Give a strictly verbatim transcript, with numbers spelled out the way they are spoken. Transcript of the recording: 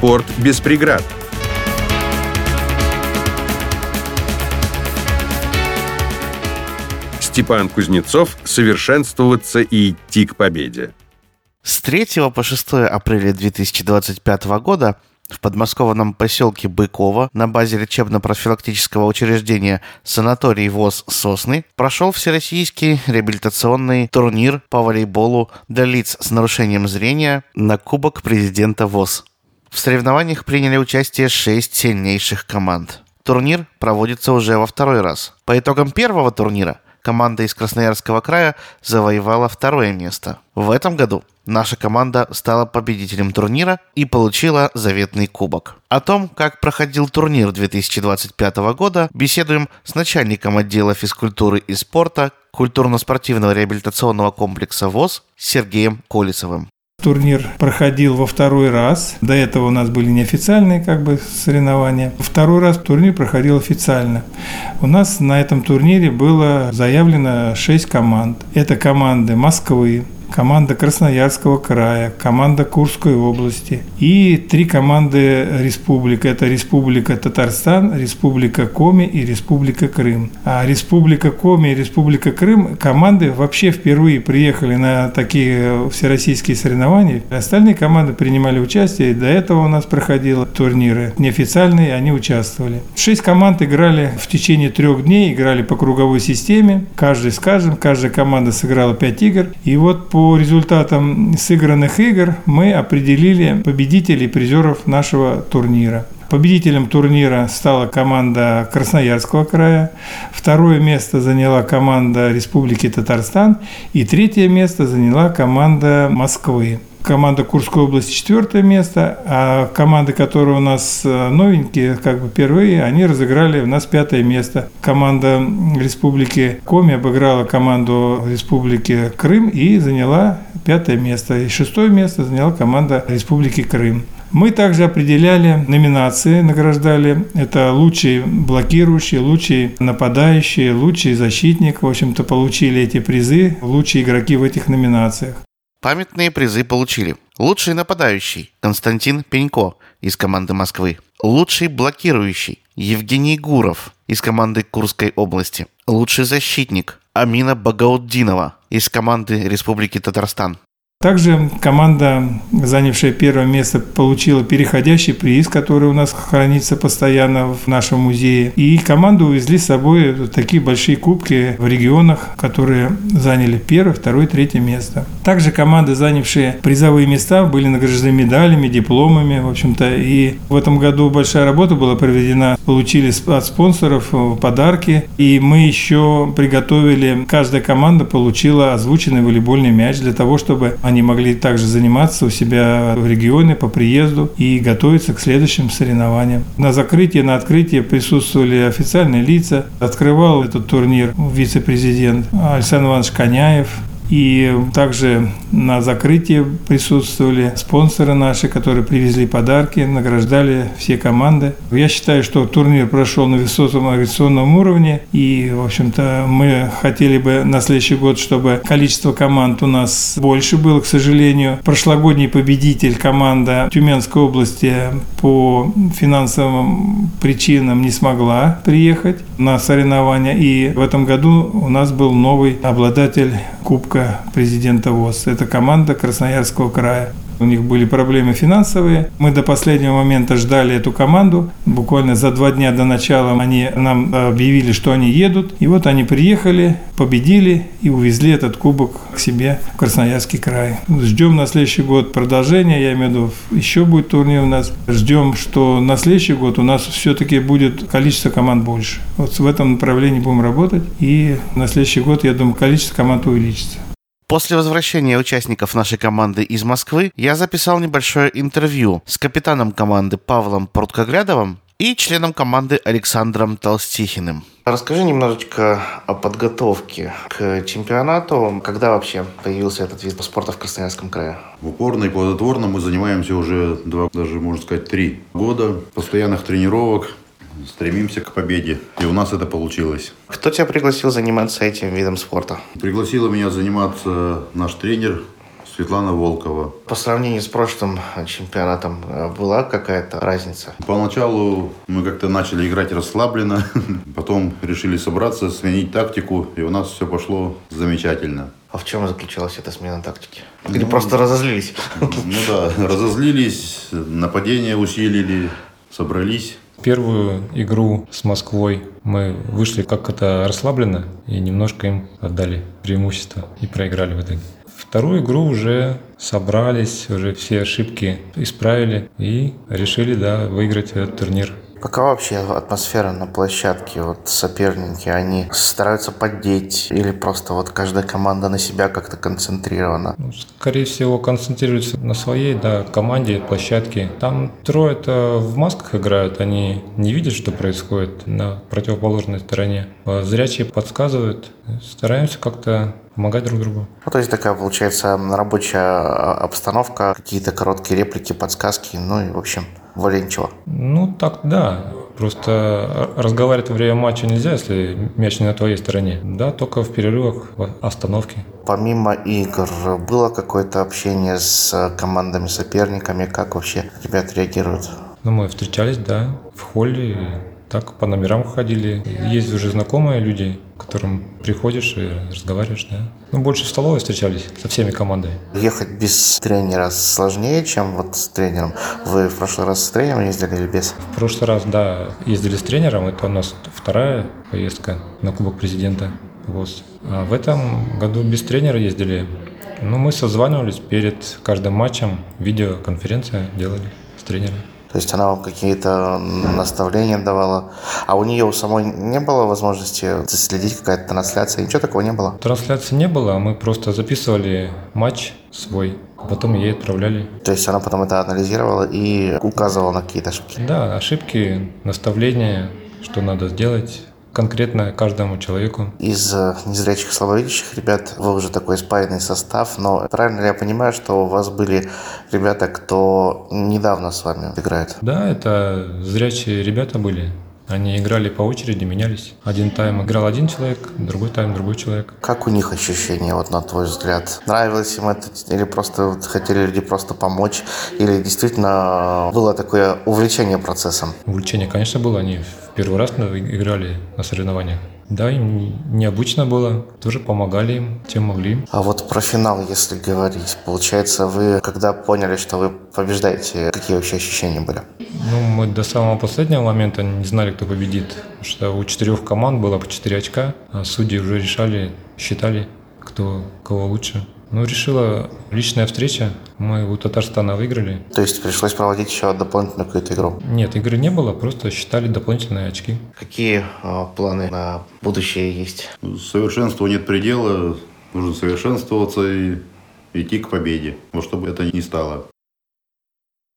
Спорт без преград. Степан Кузнецов. Совершенствоваться и идти к победе. С третьего по шестое апреля две тысячи двадцать пятого года в подмосковном поселке Быково на базе лечебно-профилактического учреждения «Санаторий ВОЗ Сосны» прошел всероссийский реабилитационный турнир по волейболу для лиц с нарушением зрения на Кубок президента ВОЗ. В соревнованиях приняли участие шесть сильнейших команд. Турнир проводится уже во второй раз. По итогам первого турнира команда из Красноярского края завоевала второе место. В этом году наша команда стала победителем турнира и получила заветный кубок. О том, как проходил турнир две тысячи двадцать пятого года, беседуем с начальником отдела физкультуры и спорта культурно-спортивного реабилитационного комплекса ВОЗ Сергеем Колесовым. Турнир проходил во второй раз. До этого у нас были неофициальные как бы соревнования. Второй раз турнир проходил официально. У нас на этом турнире было заявлено шесть команд. Это команды Москвы, команда Красноярского края, команда Курской области и три команды республик. Это Республика Татарстан, Республика Коми и Республика Крым. А Республика Коми и Республика Крым команды вообще впервые приехали на такие всероссийские соревнования. Остальные команды принимали участие, и до этого у нас проходили турниры неофициальные, они участвовали. Шесть команд играли в течение трех дней, играли по круговой системе, каждый с каждым, каждая команда сыграла пять игр. И вот по По результатам сыгранных игр мы определили победителей и призеров нашего турнира. Победителем турнира стала команда Красноярского края, второе место заняла команда Республики Татарстан и третье место заняла команда Москвы. Команда Курской области четвертое место, а команды, которые у нас новенькие, как бы впервые, они разыграли у нас пятое место. Команда Республики Коми обыграла команду Республики Крым и заняла пятое место. И шестое место заняла команда Республики Крым. Мы также определяли номинации, награждали. Это лучший блокирующий, лучший нападающий, лучший защитник. В общем-то, получили эти призы, лучшие игроки в этих номинациях. Памятные призы получили: лучший нападающий Константин Пенько из команды Москвы, лучший блокирующий Евгений Гуров из команды Курской области, лучший защитник Амина Багаутдинова из команды Республики Татарстан. Также команда, занявшая первое место, получила переходящий приз, который у нас хранится постоянно в нашем музее. И команду увезли с собой такие большие кубки в регионах, которые заняли первое, второе, третье место. Также команды, занявшие призовые места, были награждены медалями, дипломами, в общем-то. И в этом году большая работа была проведена. Получили от спонсоров подарки. И мы еще приготовили, каждая команда получила озвученный волейбольный мяч для того, чтобы они могли также заниматься у себя в регионе по приезду и готовиться к следующим соревнованиям. На закрытии, на открытии присутствовали официальные лица. Открывал этот турнир вице-президент Александр Иванович Коняев. И также на закрытии присутствовали спонсоры наши, которые привезли подарки, награждали все команды. Я считаю, что турнир прошел на высоком организационном уровне. И, в общем-то, мы хотели бы на следующий год, чтобы количество команд у нас больше было, к сожалению. Прошлогодний победитель, команда Тюменской области, по финансовым причинам не смогла приехать на соревнования. И в этом году у нас был новый обладатель Кубка президента ВОЗ. Это команда Красноярского края. У них были проблемы финансовые. Мы до последнего момента ждали эту команду. Буквально за два дня до начала они нам объявили, что они едут. И вот они приехали, победили и увезли этот кубок к себе в Красноярский край. Ждем на следующий год продолжения. Я имею в виду, еще будет турнир у нас. Ждем, что на следующий год у нас все-таки будет количество команд больше. Вот в этом направлении будем работать. И на следующий год, я думаю, количество команд увеличится. После возвращения участников нашей команды из Москвы я записал небольшое интервью с капитаном команды Павлом Пруткоглядовым и членом команды Александром Толстихиным. Расскажи немножечко о подготовке к чемпионату. Когда вообще появился этот вид спорта в Красноярском крае? Упорно и плодотворно мы занимаемся уже два, даже можно сказать три года постоянных тренировок. Стремимся к победе, и у нас это получилось. Кто тебя пригласил заниматься этим видом спорта? Пригласила меня заниматься наш тренер Светлана Волкова. По сравнению с прошлым чемпионатом э, была какая-то разница? Поначалу мы как-то начали играть расслабленно, потом решили собраться, сменить тактику, и у нас все пошло замечательно. А в чем заключалась эта смена тактики? Или Ну, просто разозлились? Ну да, разозлились, нападение усилили, собрались. Первую игру с Москвой мы вышли как-то расслабленно и немножко им отдали преимущество и проиграли в итоге. Вторую игру уже собрались, уже все ошибки исправили и решили, да, выиграть этот турнир. Какова вообще атмосфера на площадке? Вот соперники, они стараются поддеть или просто вот каждая команда на себя как-то концентрирована? Ну, скорее всего, концентрируются на своей, да, команде, площадке. Там трое-то в масках играют, они не видят, что происходит на противоположной стороне. А зрячие подсказывают, стараемся как-то помогать друг другу. Ну, то есть такая получается рабочая обстановка, какие-то короткие реплики, подсказки, ну и в общем более ничего. Ну, так, да. Просто разговаривать во время матча нельзя, если мяч не на твоей стороне. Да, только в перерывах, в остановке. Помимо игр, было какое-то общение с командами, соперниками? Как вообще ребята реагируют? Ну, мы встречались, да, в холле, так по номерам ходили. Есть уже знакомые люди, к которым приходишь и разговариваешь, да. Ну, больше в столовой встречались со всеми командами. Ехать без тренера сложнее, чем вот с тренером? Вы в прошлый раз с тренером ездили или без? В прошлый раз, да, ездили с тренером. Это у нас вторая поездка на Кубок Президента. Вот. А в этом году без тренера ездили. Ну, мы созванивались перед каждым матчем, видеоконференция делали с тренером. То есть она вам какие-то наставления давала. А у нее у самой не было возможности следить, какая-то трансляция? Ничего такого не было? Трансляции не было, мы просто записывали матч свой, а потом ей отправляли. То есть она потом это анализировала и указывала на какие-то ошибки? Да, ошибки, наставления, что надо сделать конкретно каждому человеку. Из незрячих слабовидящих ребят вы уже такой спаянный состав, но правильно ли я понимаю, что у вас были ребята, кто недавно с вами играет? Да, это зрячие ребята были. Они играли по очереди, менялись. Один тайм играл один человек, другой тайм другой человек. Как у них ощущения, вот на твой взгляд? Нравилось им это или просто вот хотели люди просто помочь? Или действительно было такое увлечение процессом? Увлечение, конечно, было. Они в первый раз играли на соревнованиях. Да, им необычно было, тоже помогали им, тем могли. А вот про финал, если говорить, получается, вы когда поняли, что вы побеждаете, какие вообще ощущения были? Ну, мы до самого последнего момента не знали, кто победит, потому что у четырех команд было по четыре очка, а судьи уже решали, считали, кто кого лучше. Ну, решила личная встреча, мы у Татарстана выиграли. То есть пришлось проводить еще дополнительную какую-то игру? Нет, игры не было, просто считали дополнительные очки. Какие э, планы на будущее есть? Совершенству нет предела, нужно совершенствоваться и идти к победе, во что бы это ни стало.